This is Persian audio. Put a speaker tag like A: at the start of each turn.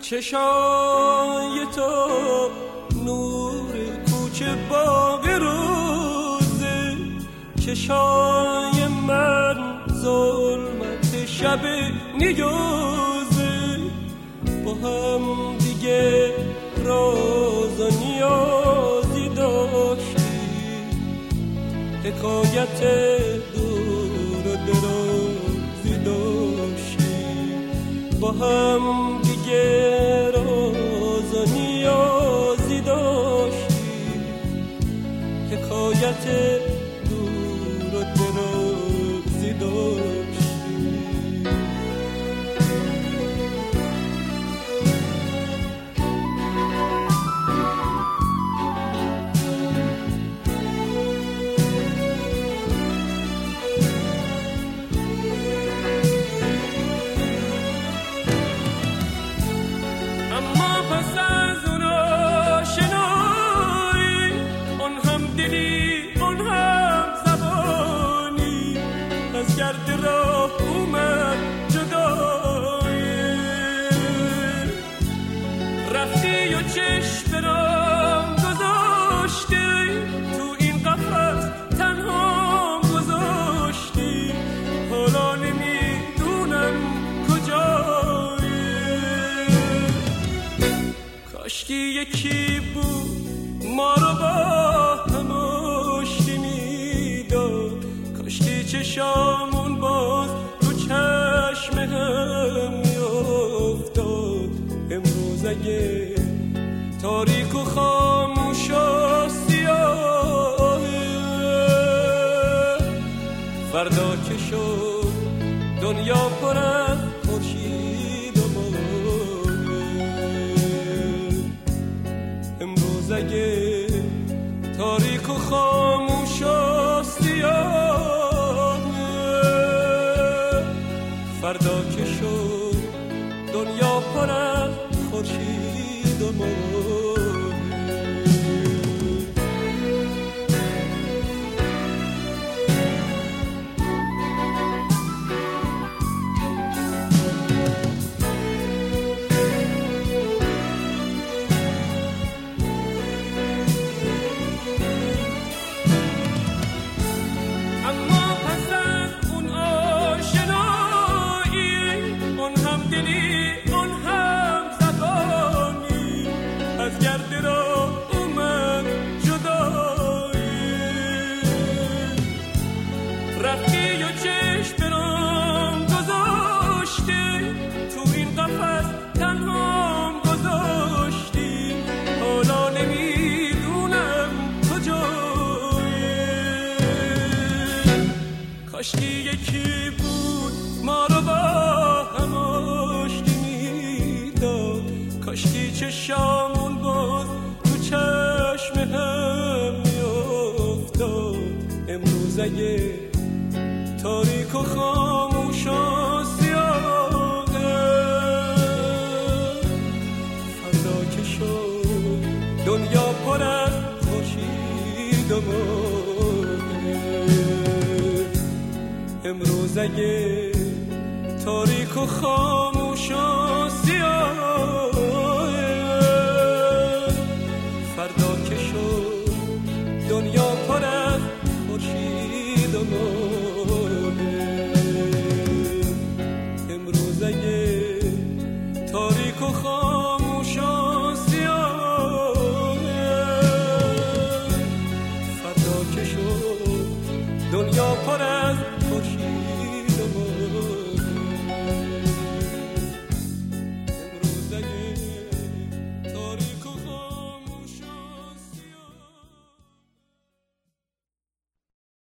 A: چشای تو نور کوچه باغ روزه، چشای من ظلمت شب نیوزه. با هم دیگه راز و نیازی داشتیم، حکایت دور و درازی داشتیم. با هم دیگه راز و نیازی داشتیم، حکایت دور و درازی داشتیم. کاشکی یکی بود ما رو با هم آشتی میداد، کاشکی چشامون باز تو چشم هم میافتاد. امروز اگه تاریک و خاموش و سیاهه، فردا که شد دنیا پر از خورشید و ماه. امروز اگه تاریک و خاموش و سیاهه، فردا که شد دنیا پر از خورشید و ماه. کاشکی یکی بود ما رو با هم آشتی میداد، کاشکی چشامون باز تو چشم هم میافتاد. امروز اگه تاریک و خاموش و سیاهه، فردا که شد دنیا پر از خورشید و ماه. امروز اگه تاریک و خاموش